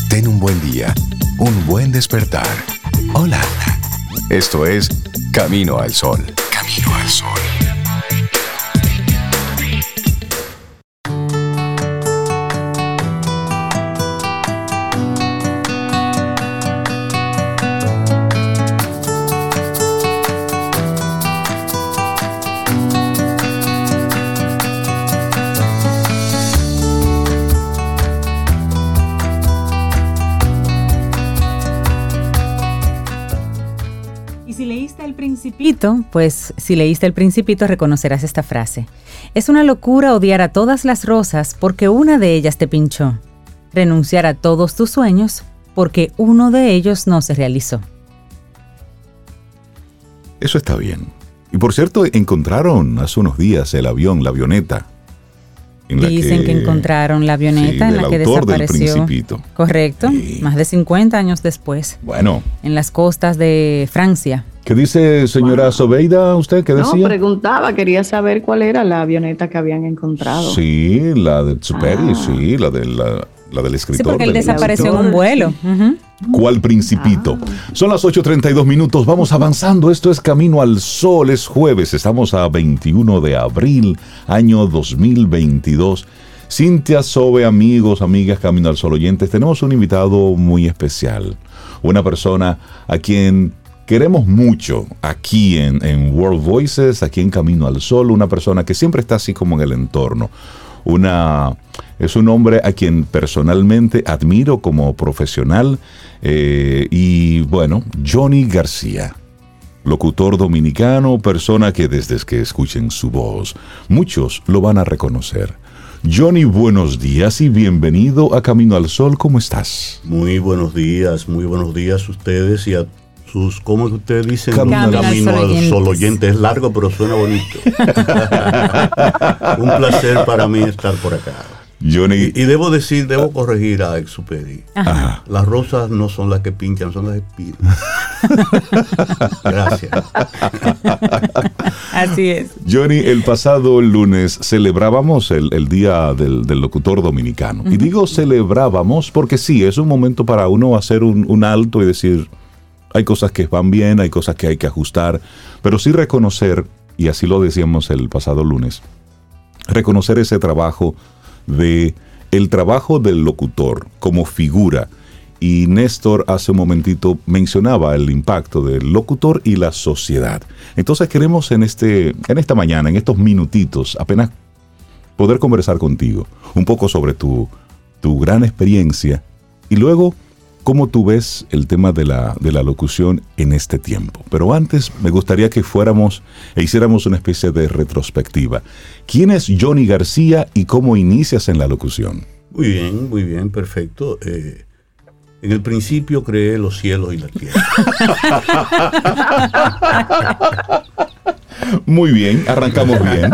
Ten un buen día, un buen despertar. Hola. Esto es Camino al Sol. Camino al Sol. Pues si leíste El Principito reconocerás esta frase. Es una locura odiar a todas las rosas porque una de ellas te pinchó. Renunciar a todos tus sueños porque uno de ellos no se realizó. Eso está bien. Y por cierto, encontraron hace unos días el avión, la avioneta. Dicen que encontraron la avioneta en la que desapareció. Del Principito. Correcto, más de 50 años después. Bueno. En las costas de Francia. ¿Qué dice, señora Sobeida, usted? ¿Qué decía? No, preguntaba, quería saber cuál era la avioneta que habían encontrado. Sí, la de Exupéry, sí, la del escritor. Sí, porque él desapareció en un vuelo. ¿Cuál Principito? Son las 8:32, vamos avanzando, esto es Camino al Sol, es jueves, estamos a 21 de abril, año 2022. Cintia, Sobe, amigos, amigas, Camino al Sol oyentes, tenemos un invitado muy especial, una persona a quien queremos mucho aquí en World Voices, aquí en Camino al Sol, una persona que siempre está así como en el entorno. Es un hombre a quien personalmente admiro como profesional y bueno, Johnny García, locutor dominicano, persona que desde que escuchen su voz, muchos lo van a reconocer. Johnny, buenos días y bienvenido a Camino al Sol, ¿cómo estás? Muy buenos días a ustedes y a sus, ¿cómo que ustedes dicen? Camino al Sol oyente. Es largo, pero suena bonito. Un placer para mí estar por acá. Johnny. Y debo corregir a Exupéry. Las rosas no son las que pinchan, son las espinas. Gracias. Así es. Johnny, el pasado lunes celebrábamos el Día del Locutor Dominicano. Y digo celebrábamos porque sí, es un momento para uno hacer un alto y decir, hay cosas que van bien, hay cosas que hay que ajustar, pero sí reconocer, y así lo decíamos el pasado lunes, reconocer ese trabajo el trabajo del locutor como figura. Y Néstor hace un momentito mencionaba el impacto del locutor y la sociedad. Entonces queremos en esta mañana, en estos minutitos, apenas poder conversar contigo un poco sobre tu gran experiencia y luego cómo tú ves el tema de la locución en este tiempo. Pero antes me gustaría que fuéramos e hiciéramos una especie de retrospectiva. ¿Quién es Johnny García y cómo inicias en la locución? Muy bien, perfecto. En el principio creé los cielos y la tierra. Muy bien, arrancamos bien.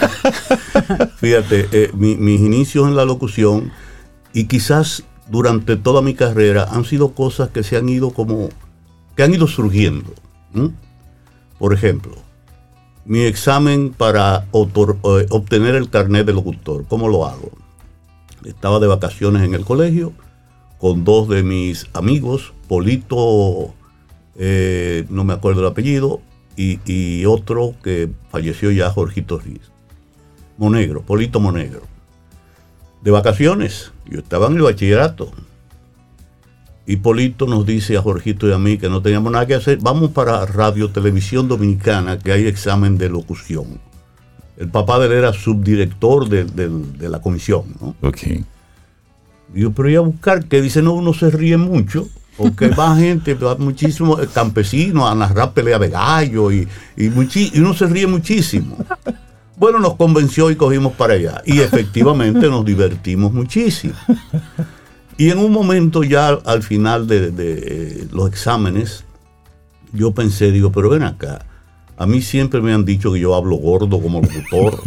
Fíjate, mis inicios en la locución y quizás durante toda mi carrera han sido cosas que han ido surgiendo. Por ejemplo, mi examen para obtener el carnet de locutor, ¿cómo lo hago? Estaba de vacaciones en el colegio con dos de mis amigos, Polito, no me acuerdo el apellido, y otro que falleció ya, Jorgito Riz. Polito Monegro. De vacaciones, yo estaba en el bachillerato. Y Polito nos dice a Jorgito y a mí que no teníamos nada que hacer, vamos para Radio Televisión Dominicana, que hay examen de locución. El papá de él era subdirector de la comisión, ¿no? Ok. Digo, pero iba a buscar, que dice, no, uno se ríe mucho, porque va gente, va muchísimo campesinos a narrar pelea de gallo, y uno se ríe muchísimo. Bueno, nos convenció y cogimos para allá. Y efectivamente nos divertimos muchísimo. Y en un momento ya al final de los exámenes, yo pensé, pero ven acá, a mí siempre me han dicho que yo hablo gordo como locutor.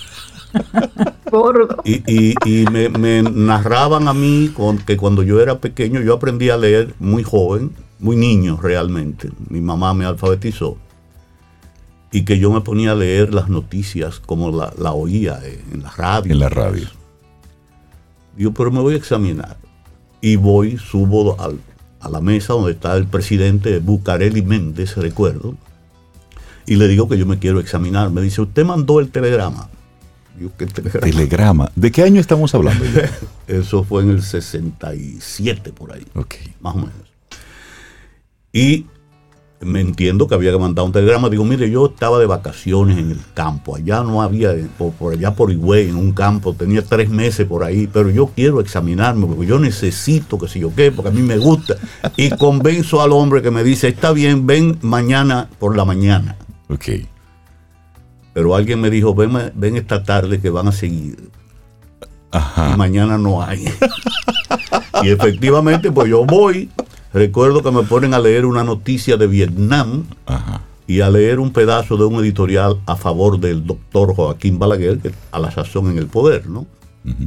Gordo. Y me narraban a mí que cuando yo era pequeño, yo aprendí a leer muy joven, muy niño realmente. Mi mamá me alfabetizó. Y que yo me ponía a leer las noticias como la oía en la radio. En la radio. Digo, pero me voy a examinar. y subo a la mesa donde está el presidente Bucareli Méndez, recuerdo, y le digo que yo me quiero examinar. Me dice, ¿usted mandó el telegrama? Yo, ¿qué telegrama? Telegrama. ¿De qué año estamos hablando? Eso fue en el 67, por ahí. Ok. Más o menos. Y me entiendo que había que mandar un telegrama. Digo, mire, yo estaba de vacaciones en el campo. Allá no había, por allá por Higüey, en un campo. Tenía 3 meses por ahí. Pero yo quiero examinarme porque yo necesito, que si yo qué, porque a mí me gusta. Y convenzo al hombre que me dice, está bien, ven mañana por la mañana. Ok. Pero alguien me dijo, ven esta tarde que van a seguir. Ajá. Y mañana no hay. Y efectivamente, pues yo voy. Recuerdo que me ponen a leer una noticia de Vietnam. Ajá. Y a leer un pedazo de un editorial a favor del doctor Joaquín Balaguer, que a la sazón en el poder, ¿no? Uh-huh.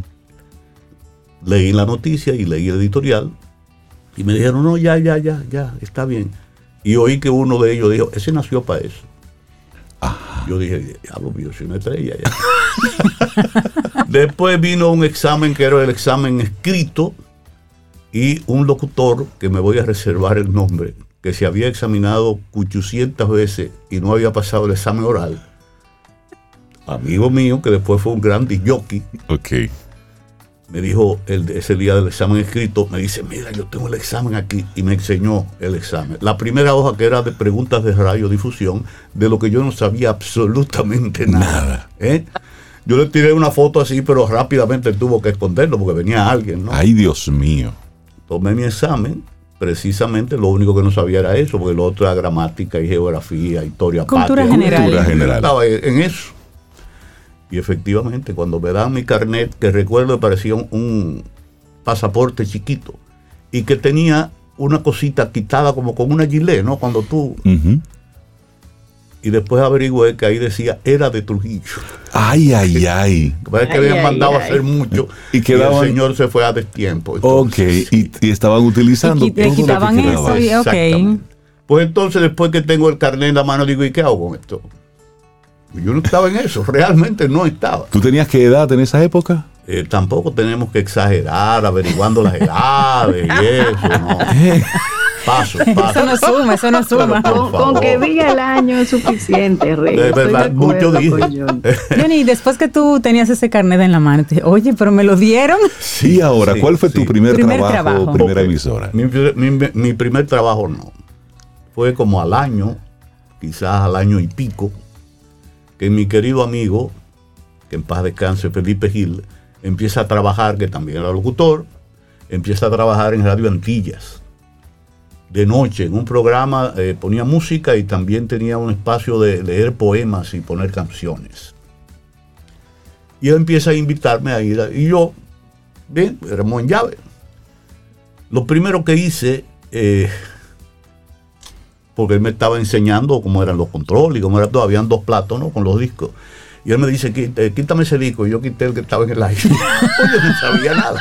Leí la noticia y leí el editorial. Y me dijeron, no, ya, está bien. Y oí que uno de ellos dijo, ese nació para eso. Ajá. Yo dije, diablo, yo soy una estrella ya. Después vino un examen que era el examen escrito y un locutor, que me voy a reservar el nombre, que se había examinado 800 veces y no había pasado el examen oral. Amigo mío, que después fue un gran jockey. Ok. Me dijo ese día del examen escrito, me dice, mira, yo tengo el examen aquí, y me enseñó el examen. La primera hoja, que era de preguntas de radiodifusión, de lo que yo no sabía absolutamente nada. Yo le tiré una foto así, pero rápidamente tuvo que esconderlo porque venía alguien, ¿no? Ay, Dios mío. Tomé mi examen, precisamente lo único que no sabía era eso, porque lo otro era gramática y geografía, historia Cultura patria. general. Cultura general. Estaba en eso. Y efectivamente, cuando me dan mi carnet, que recuerdo que parecía un pasaporte chiquito, y que tenía una cosita quitada como con una gilet, ¿no? Cuando tú... Uh-huh. Y después averigüé que ahí decía, era de Trujillo. Ay, ay, ay. Parece que habían mandado a hacer mucho, Y quedaban... el señor se fue a destiempo. Entonces, ok, sí. y estaban utilizando le todo lo que quitaban quedaba. eso y ok. Exactamente. Pues entonces, después que tengo el carnet en la mano, digo, ¿y qué hago con esto? Yo no estaba en eso, realmente no estaba. ¿Tú tenías qué edad en esa época? Tampoco tenemos que exagerar averiguando las edades y eso, ¿no? Paso. Eso no suma. Con que diga el año es suficiente, Rey. De verdad, mucho dije. Johnny, después que tú tenías ese carnet en la mano, te dije, oye, pero me lo dieron. Sí, ahora, sí, ¿cuál fue tu sí. primer Trabajo. trabajo, primera Ok. emisora? Mi primer trabajo no. Fue como al año, quizás al año y pico, que mi querido amigo, que en paz descanse, Felipe Gil, empieza a trabajar, que también era locutor, empieza a trabajar en Radio Antillas. De noche, en un programa, ponía música y también tenía un espacio de leer poemas y poner canciones. Y él empieza a invitarme a ir, y yo, bien, éramos en llave. Lo primero que hice, porque él me estaba enseñando cómo eran los controles y cómo era todo, habían 2 platos, ¿no?, con los discos. Y él me dice, quítame ese disco, y yo quité el que estaba en el aire. Yo no sabía nada.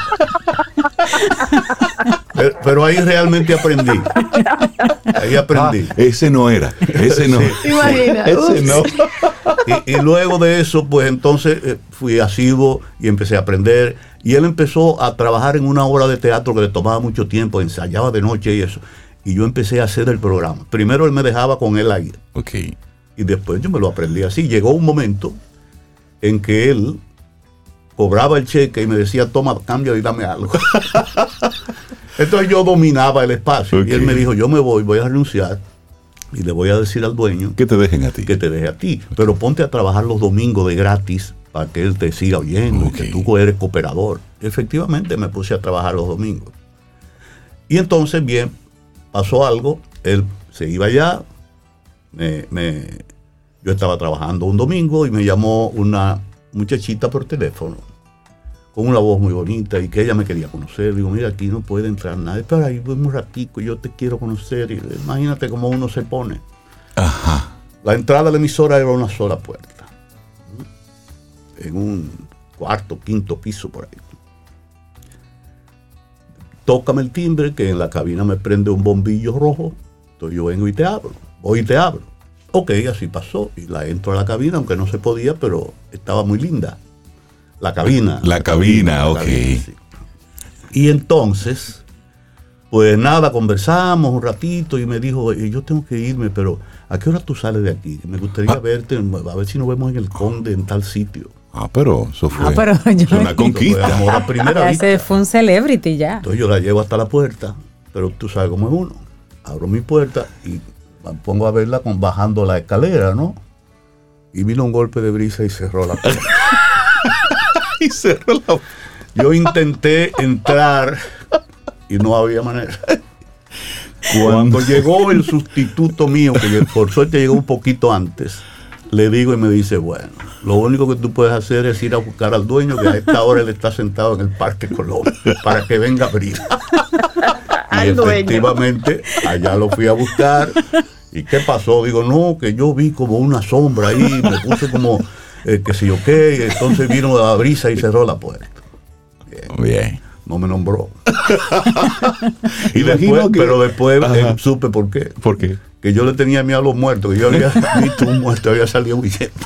Pero ahí realmente aprendí. Ahí aprendí. Ese no era, ese no. Sí. Imagina. Ese no. Y luego de eso, pues entonces fui asiduo y empecé a aprender. Y él empezó a trabajar en una obra de teatro que le tomaba mucho tiempo, ensayaba de noche y eso. Y yo empecé a hacer el programa. Primero él me dejaba con él ahí. Ok. Y después yo me lo aprendí así. Llegó un momento en que él cobraba el cheque y me decía, toma, cambia y dame algo. Entonces yo dominaba el espacio. Ok. Y él me dijo, yo me voy a renunciar y le voy a decir al dueño Que te dejen a ti. que te deje a ti. Pero ponte a trabajar los domingos de gratis para que él te siga oyendo, Ok. que tú eres cooperador. Efectivamente me puse a trabajar los domingos. Y entonces, bien, pasó algo. Él se iba allá. Yo estaba trabajando un domingo y me llamó una muchachita por teléfono con una voz muy bonita y que ella me quería conocer. Digo, mira, aquí no puede entrar nadie. Espera ahí un ratico, yo te quiero conocer. Y imagínate cómo uno se pone. Ajá. La entrada de la emisora era una sola puerta. En un 4º, 5º piso por ahí. Tócame el timbre, que en la cabina me prende un bombillo rojo. Entonces yo vengo y te abro. Voy y te abro. Ok, así pasó. Y la entro a la cabina, aunque no se podía, pero estaba muy linda. La cabina. La cabina, ok. sí. Y entonces Pues nada, conversamos un ratito y me dijo, yo tengo que irme, pero ¿a qué hora tú sales de aquí? Me gustaría verte, a ver si nos vemos en el Conde, en tal sitio. Pero eso fue una conquista. Amor a primera vista. Ese fue un celebrity ya. Entonces yo la llevo hasta la puerta, pero tú sabes cómo es uno. Abro mi puerta y pongo a verla bajando la escalera, ¿no? Y vino un golpe de brisa y cerró la puerta. Yo intenté entrar y no había manera. Cuando llegó el sustituto mío, que por suerte llegó un poquito antes, le digo y me dice, bueno, lo único que tú puedes hacer es ir a buscar al dueño, que a esta hora él está sentado en el Parque Colón, para que venga a abrir. Y efectivamente, allá lo fui a buscar. ¿Y qué pasó? Digo, no, que yo vi como una sombra ahí, me puse como, que sé yo qué, y entonces vino la brisa y cerró la puerta. Bien. No me nombró. Y después, pero después supe por qué. ¿Por qué? Que yo le tenía miedo a los muertos, que yo había visto un muerto, había salido huyendo.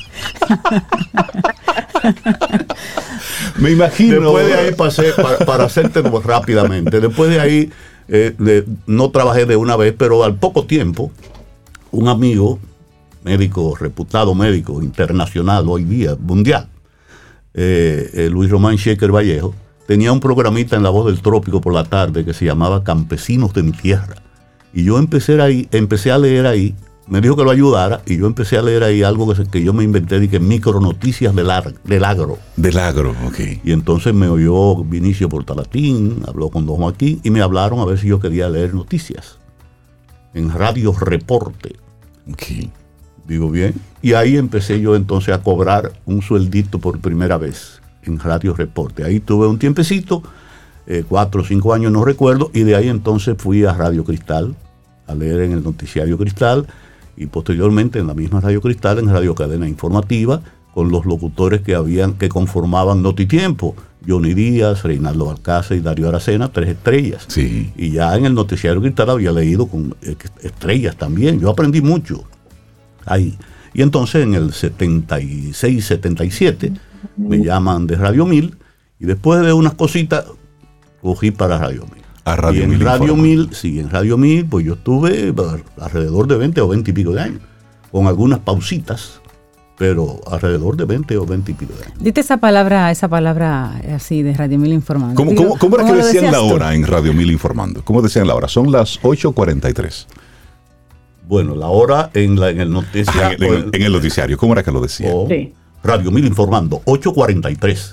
Me imagino. Después de ahí pasé, para hacerte rápidamente, después de ahí no trabajé de una vez, pero al poco tiempo, un amigo, médico, reputado médico internacional hoy día, mundial, Luis Román Shaker Vallejo, tenía un programita en La Voz del Trópico por la tarde que se llamaba Campesinos de mi Tierra. Y yo empecé a leer ahí, me dijo que lo ayudara, y yo empecé a leer ahí algo que yo me inventé, de que micronoticias del agro. Del agro, ok. Y entonces me oyó Vinicio Portalatín, habló con don Joaquín, y me hablaron a ver si yo quería leer noticias en Radio Reporte. Ok. Digo, bien. Y ahí empecé yo entonces a cobrar un sueldito por primera vez en Radio Reporte. Ahí tuve un tiempecito, 4 o 5 años, no recuerdo, y de ahí entonces fui a Radio Cristal, a leer en el noticiario Cristal, y posteriormente en la misma Radio Cristal, en Radio Cadena Informativa, con los locutores que conformaban Notitiempo, Johnny Díaz, Reinaldo Balcázar y Darío Aracena, 3 estrellas. Sí. Y ya en el noticiario Cristal había leído con estrellas también. Yo aprendí mucho ahí. Y entonces en el 76, 77 me llaman de Radio 1000, y después de unas cositas cogí para Radio 1000. A Radio y en 1000 Radio 1000, sí, en Radio 1000, pues yo estuve alrededor de 20 o 20 y pico de años, con algunas pausitas, pero alrededor de 20 o 20 y pico de años. Dite esa palabra así de Radio 1000 Informando. ¿Cómo era que decían la hora en Radio 1000 Informando? ¿Cómo decían la hora? Son las 8:43. Bueno, la hora en el noticiario. En el noticiario, ¿cómo era que lo decían? Sí. Radio 1000 Informando, 8:43.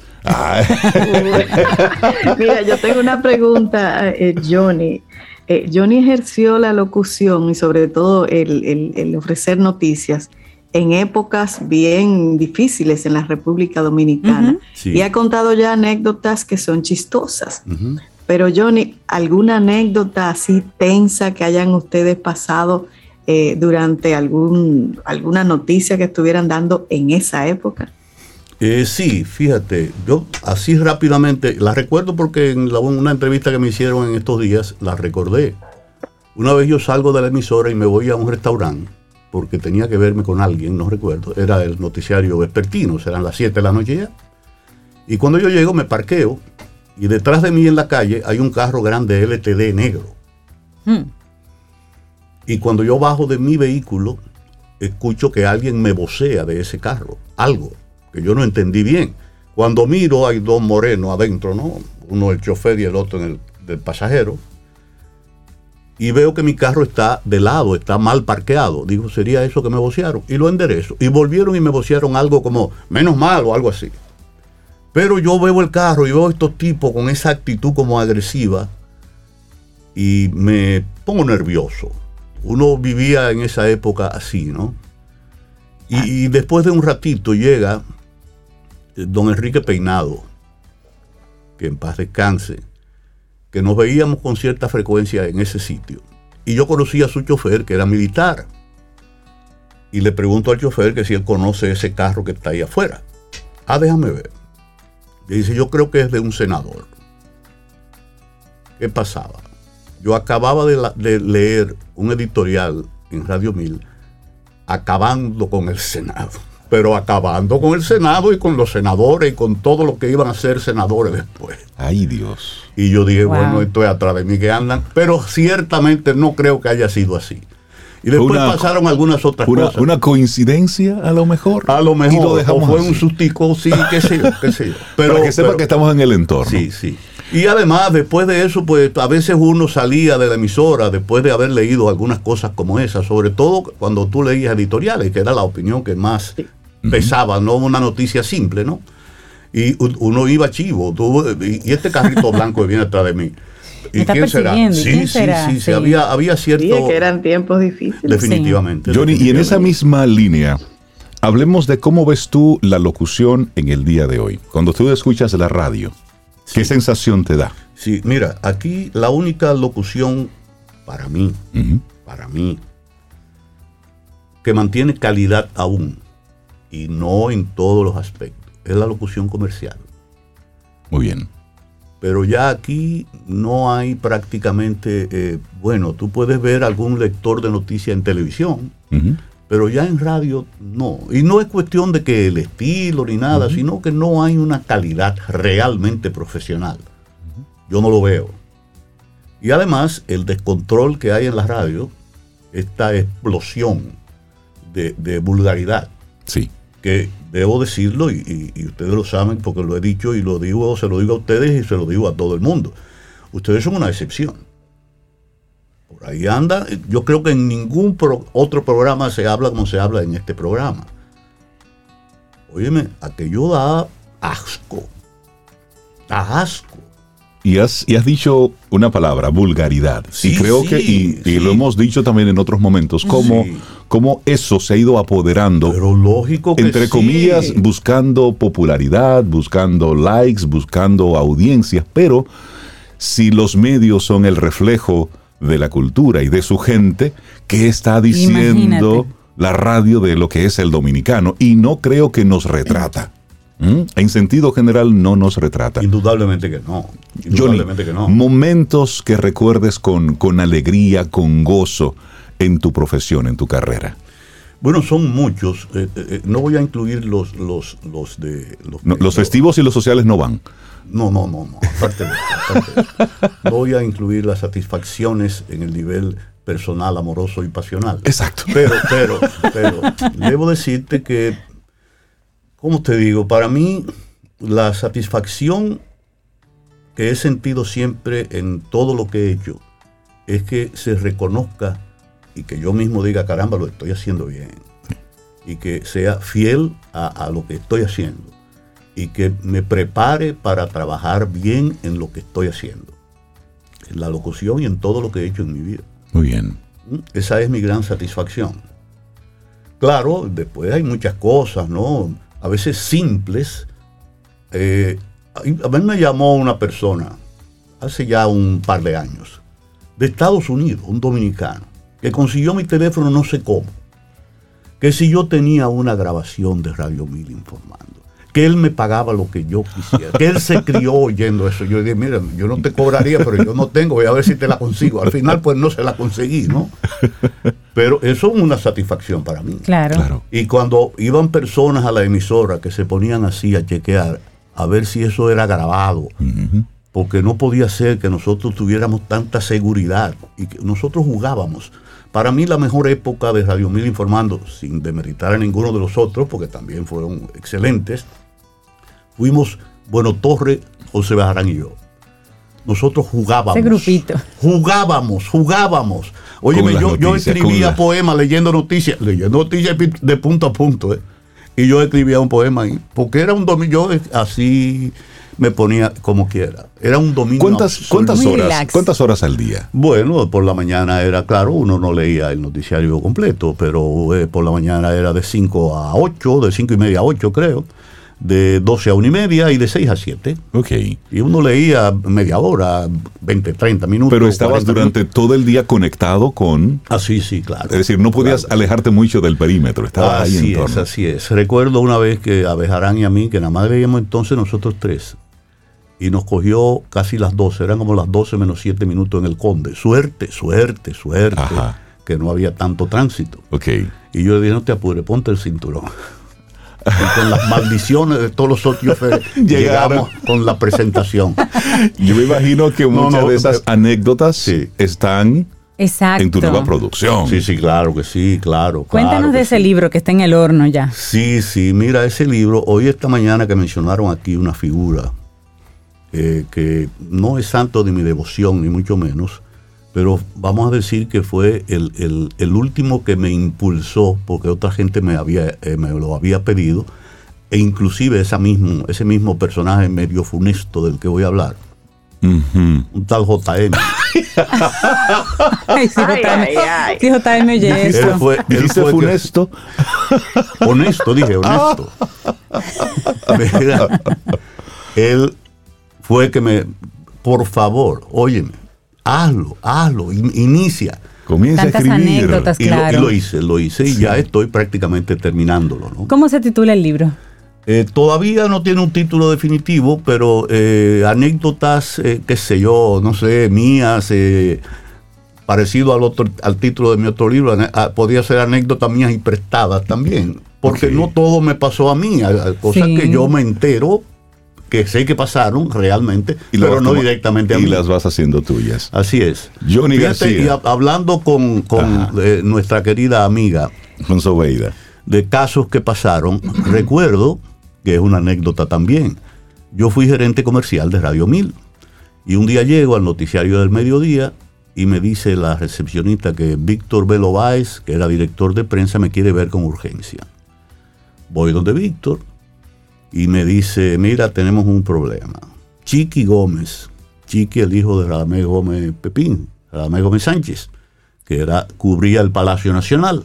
Mira, yo tengo una pregunta, Johnny. Johnny ejerció la locución y sobre todo el ofrecer noticias en épocas bien difíciles en la República Dominicana. Sí. Y ha contado ya anécdotas que son chistosas. Pero Johnny, ¿alguna anécdota así tensa que hayan ustedes pasado durante alguna noticia que estuvieran dando en esa época? Sí, fíjate, yo así rápidamente, la recuerdo porque en una entrevista que me hicieron en estos días, la recordé. Una vez yo salgo de la emisora y me voy a un restaurante, porque tenía que verme con alguien, no recuerdo, era el noticiario vespertino, serán las 7 de la noche ya. Y cuando yo llego me parqueo, y detrás de mí en la calle hay un carro grande LTD negro. Y cuando yo bajo de mi vehículo, escucho que alguien me vocea de ese carro, algo que yo no entendí bien. Cuando miro hay 2 morenos adentro, ¿no? Uno el chofer y el otro del pasajero. Y veo que mi carro está de lado, está mal parqueado. Digo, ¿sería eso que me vocearon? Y lo enderezo. Y volvieron y me vocearon algo como, menos mal o algo así. Pero yo veo el carro y veo a estos tipos con esa actitud como agresiva y me pongo nervioso. Uno vivía en esa época así, ¿no? Y después de un ratito llega don Enrique Peinado, que en paz descanse, que nos veíamos con cierta frecuencia en ese sitio. Y yo conocí a su chofer, que era militar. Y le pregunto al chofer que si él conoce ese carro que está ahí afuera. Déjame ver. Y dice, yo creo que es de un senador. ¿Qué pasaba? Yo acababa de leer un editorial en Radio 1000 acabando con el Senado. pero acabando con el Senado y con los senadores y con todo lo que iban a ser senadores después. Ay, Dios. Y yo dije, Wow. bueno, esto es atrás de mí que andan, pero ciertamente no creo que haya sido así. Y después pasaron algunas otras cosas. Una coincidencia, a lo mejor. A lo Y mejor, lo dejamos o fue así. un sustico, sí, qué sé yo. Para que sepa que estamos en el entorno. Sí, sí. Y además, después de eso, pues a veces uno salía de la emisora después de haber leído algunas cosas como esas, sobre todo cuando tú leías editoriales, que era la opinión que más pesaba, no una noticia simple, ¿no? Y uno iba chivo, y este carrito blanco que viene atrás de mí. Me está persiguiendo, ¿y quién será? Sí, Sí. había cierto... Dije que eran tiempos difíciles. Definitivamente. Johnny, y en esa misma línea, hablemos de cómo ves tú la locución en el día de hoy. Cuando tú escuchas la radio, ¿qué sensación te da? Sí, mira, aquí la única locución para mí, que mantiene calidad aún, y no en todos los aspectos, es la locución comercial. Muy bien. Pero ya aquí no hay prácticamente, bueno, tú puedes ver algún lector de noticias en televisión, Ujú. pero ya en radio no. Y no es cuestión de que el estilo ni nada, sino que no hay una calidad realmente profesional. Yo no lo veo. Y además, el descontrol que hay en la radio, esta explosión de vulgaridad, Sí. que debo decirlo, y ustedes lo saben porque lo he dicho y lo digo, se lo digo a ustedes y se lo digo a todo el mundo. Ustedes son una excepción. Por ahí anda, yo creo que en ningún otro programa se habla como se habla en este programa. Óyeme, aquello da asco. Da asco. Y has dicho una palabra, vulgaridad. Sí, y creo sí, que, y sí. lo hemos dicho también en otros momentos, Sí. cómo eso se ha ido apoderando, Pero lógico que entre sí. comillas, buscando popularidad, buscando likes, buscando audiencias. Pero si los medios son el reflejo de la cultura y de su gente, ¿qué está diciendo Imagínate. la radio de lo que es el dominicano? Y no creo que nos retrata. En sentido general no nos retrata. Indudablemente que no. Johnny, Indudablemente que no. momentos que recuerdes con alegría, con gozo en tu profesión, en tu carrera. Bueno, son muchos. No voy a incluir los de... Los festivos y los sociales no van. No. Aparte de eso. No voy a incluir las satisfacciones en el nivel personal, amoroso y pasional. Exacto. Pero debo decirte que, ¿cómo te digo? Para mí, la satisfacción que he sentido siempre en todo lo que he hecho es que se reconozca y que yo mismo diga, caramba, lo estoy haciendo bien. Y que sea fiel a lo que estoy haciendo. Y que me prepare para trabajar bien en lo que estoy haciendo. En la locución y en todo lo que he hecho en mi vida. Muy bien. Esa es mi gran satisfacción. Claro, después hay muchas cosas, ¿no? A veces simples. A mí me llamó una persona, hace ya un par de años, de Estados Unidos, un dominicano, que consiguió mi teléfono no sé cómo. Que si yo tenía una grabación de Radio 1000 informando, que él me pagaba lo que yo quisiera, que él se crió oyendo eso. Yo dije, mira, yo no te cobraría, pero yo no tengo, voy a ver si te la consigo. Al final, pues no se la conseguí, ¿no? Pero eso es una satisfacción para mí. Claro. Y cuando iban personas a la emisora que se ponían así a chequear, a ver si eso era grabado, porque no podía ser que nosotros tuviéramos tanta seguridad y que nosotros jugábamos. Para mí la mejor época de Radio 1000 informando, sin demeritar a ninguno de los otros, porque también fueron excelentes, fuimos Bueno Torre, José Bejarán y yo. Nosotros jugábamos. Ese grupito. Jugábamos. Óyeme, yo escribía poemas leyendo noticias de punto a punto. Y yo escribía un poema ahí, porque era un dominio, yo así me ponía como quiera. Era un dominio. ¿Cuántas horas al día? Bueno, por la mañana era, claro, uno no leía el noticiario completo, pero por la mañana era de 5 a 8, de 5 y media a 8 creo, de 12 a 1 y media y de 6 a 7. Ok. Y uno leía media hora, 20, 30 minutos. Pero estabas durante todo el día conectado con... Así, sí, claro. Es decir, no podías alejarte mucho del perímetro, estabas ahí en torno. Así es. Recuerdo una vez que a Bejarán y a mí, que nada más veíamos entonces nosotros tres, y nos cogió casi las 12, eran como las 12 menos 7 minutos en el Conde. Suerte, Ajá. que no había tanto tránsito. Ok. Y yo le dije, no te apures, ponte el cinturón. y con las maldiciones de todos los socios llegamos con la presentación. Yo me imagino que muchas de esas anécdotas están Exacto. en tu nueva producción. Sí, claro que sí, claro. Cuéntanos de ese libro que está en el horno ya. Sí, mira, ese libro, hoy esta mañana que mencionaron aquí una figura que no es santo de mi devoción, ni mucho menos, pero vamos a decir que fue el último que me impulsó, porque otra gente me lo había pedido, e inclusive ese mismo personaje medio funesto del que voy a hablar, un tal JM. Ay, sí, JM oye eso. Él fue funesto. Honesto, dije, honesto. Mira, él fue que por favor, óyeme, hazlo, inicia. Comienza Tantas a escribir. anécdotas, claro. Y lo hice y ya estoy prácticamente terminándolo, ¿no? ¿Cómo se titula el libro? Todavía no tiene un título definitivo, pero anécdotas, qué sé yo, no sé, mías, parecido al título de mi otro libro, podría ser anécdotas mías y prestadas también, porque no todo me pasó a mí, cosas que yo me entero, que sé que pasaron realmente, pero no directamente a mí. Y las vas haciendo tuyas. Así es. Johnny García. Y hablando con nuestra querida amiga Alfonso Veida, de casos que pasaron, recuerdo que es una anécdota también. Yo fui gerente comercial de Radio 1000 y un día llego al noticiario del mediodía y me dice la recepcionista que Víctor Velo Báez, que era director de prensa, me quiere ver con urgencia. Voy donde Víctor y me dice, mira, tenemos un problema. Chiqui Gómez, Chiqui, el hijo de Radamés Gómez Pepín, Radamés Gómez Sánchez, que cubría el Palacio Nacional,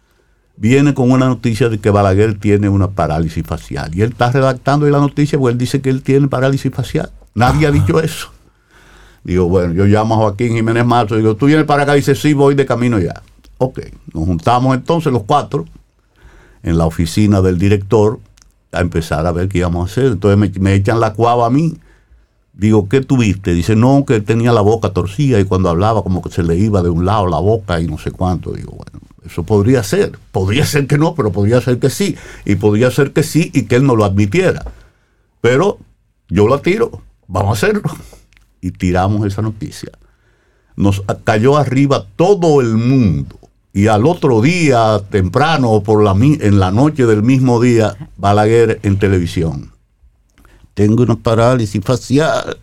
viene con una noticia de que Balaguer tiene una parálisis facial. Y él está redactando la noticia porque él dice que él tiene parálisis facial. Nadie ha dicho eso. Digo, bueno, yo llamo a Joaquín Jiménez Mato, digo, ¿tú vienes para acá? Dice, sí, voy de camino ya. Ok, nos juntamos entonces los 4 en la oficina del director a empezar a ver qué íbamos a hacer. Entonces me echan la cuava a mí. Digo, ¿qué tuviste? Dice, no, que tenía la boca torcida y cuando hablaba como que se le iba de un lado la boca y no sé cuánto. Digo, bueno, eso podría ser que no, pero podría ser que sí, y podría ser que sí y que él no lo admitiera. Pero yo la tiro, vamos a hacerlo. Y tiramos esa noticia. Nos cayó arriba todo el mundo. Y al otro día, temprano, en la noche del mismo día, Balaguer en televisión. Tengo una parálisis facial.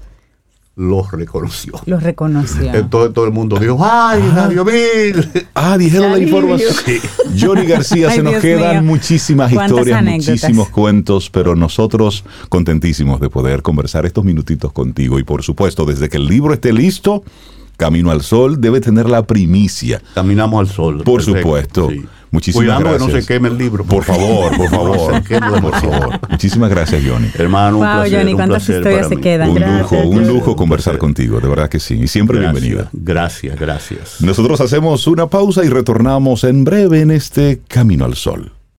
Los reconoció. Entonces todo el mundo dijo, ¡ay, Radio 1000! Dijeron la información. Sí. Johnny García, se nos quedan muchísimas historias, muchísimos cuentos, pero nosotros contentísimos de poder conversar estos minutitos contigo. Y por supuesto, desde que el libro esté listo, Camino al Sol debe tener la primicia. Caminamos al sol. Por supuesto. Sí. Muchísimas gracias. Cuidado que no se queme el libro. Por favor. Por favor. Muchísimas gracias, Johnny. Hermano, un placer. Johnny, ¿cuántas historias se quedan? Un lujo conversar contigo, de verdad que sí. Y siempre bienvenida. Gracias. Nosotros hacemos una pausa y retornamos en breve en este Camino al Sol.